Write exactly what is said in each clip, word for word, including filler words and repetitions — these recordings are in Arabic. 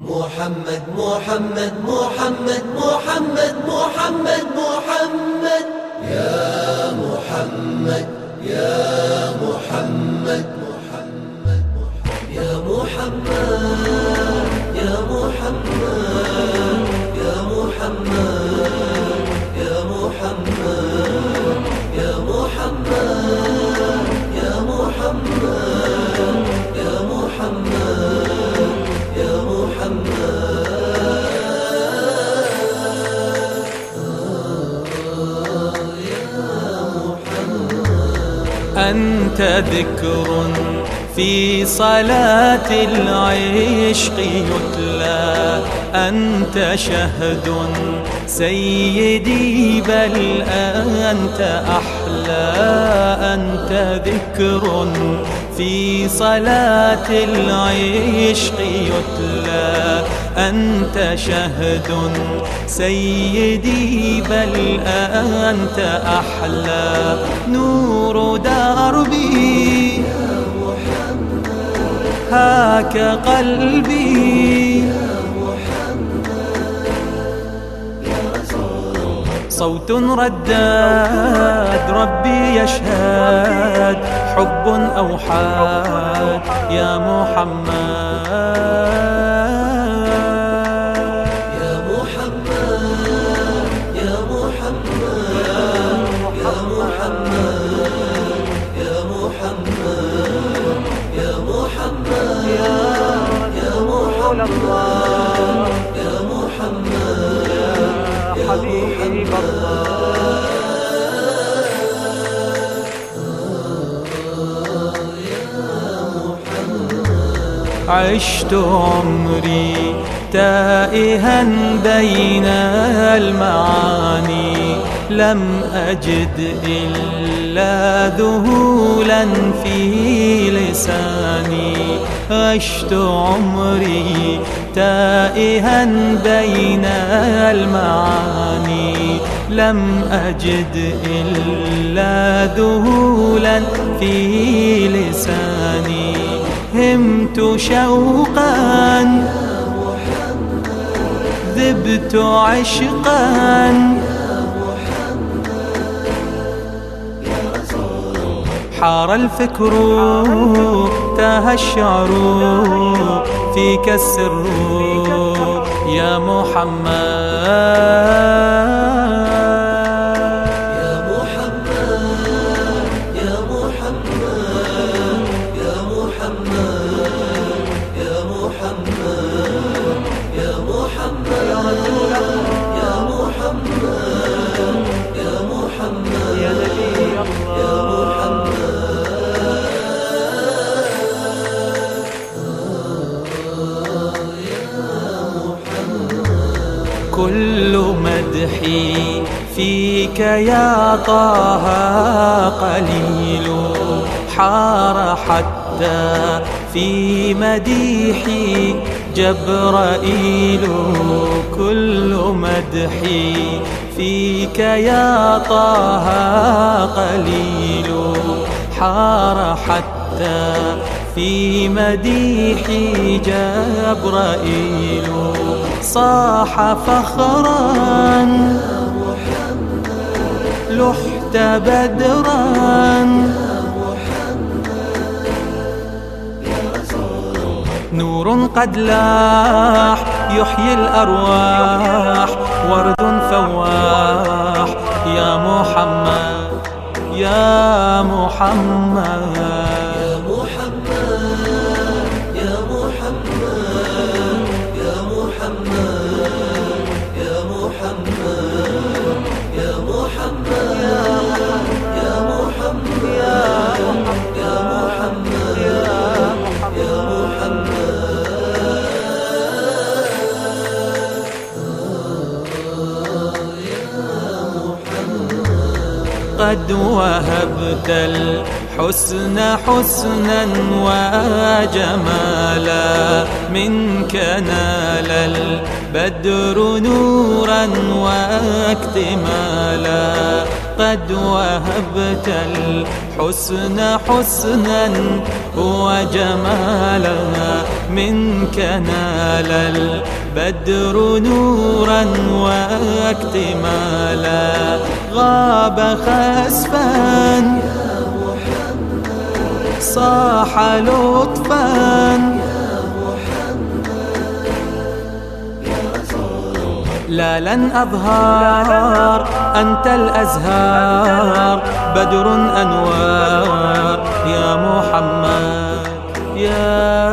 محمد محمد محمد محمد محمد محمد يا محمد يا محمد محمد يا محمد يا محمد يا محمد يا محمد يا محمد يا محمد يا محمد يا محمد أنت ذكر في صلاة العشق يتلى، أنت شهد سيدي بل أنت أحلى، أنت ذكر في صلاة العشق يتلى، أنت شهد سيدي بل أنت أحلى، نور دربي هاك قلبي، صوت رداد ربي يشهد، حب أوحاد يا محمد يا محمد يا محمد يا محمد يا محمد يا محمد يا محمد يا محمد يا حبيب الله. عشت عمري تائها بين المعاني، لم أجد إلا ذهولا في لساني، عشت عمري تائها بين المعاني، لم أجد إلا ذهولا في لساني، همت شوقا ذبت عشقا، حار الفكر تاه الشعر فيك السر يا محمد كل مدحي فيك يا طه قليل، حار حتى في مديحي جبرائيل، كل مدحي فيك يا طه قليل، حار حتى في مديحي جبرائيل، صاح فخرا لحت بدرا، نور قد لاح يحيي الأرواح، ورد فواح يا محمد يا محمد قد وهبت الحسن حسنا وجمالا، منك نال البدر نورا واكتمالا، قد وهبت الحسن حسنا وجمالا، منك نال البدر نورا واكتمالا غاب خسفا صاح لطفا لا لن أظهر أنت الأزهار بدر أنوار يا محمد يا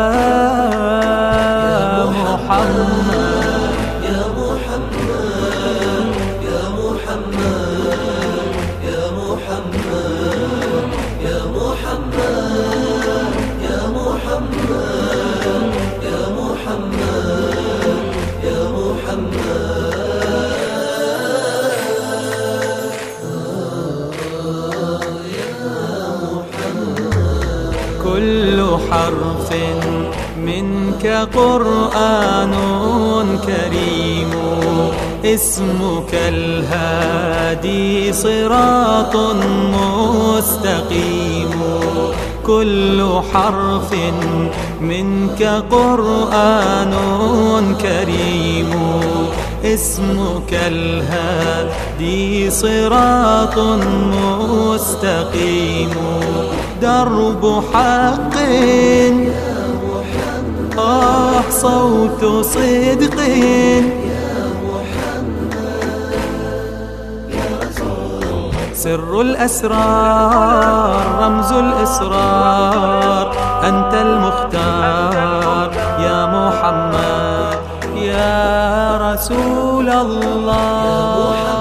محمد يا محمد يا محمد يا محمد يا محمد يا محمد يا محمد يا محمد كل حرف منك قرآن كريم اسمك الهادي صراط مستقيم كل حرف منك قرآن كريم اسمك الهادي صراط مستقيم درب حق آه صوت صدق سر الأسرار رمز الإسرار أنت المختار يا محمد يا رسول الله.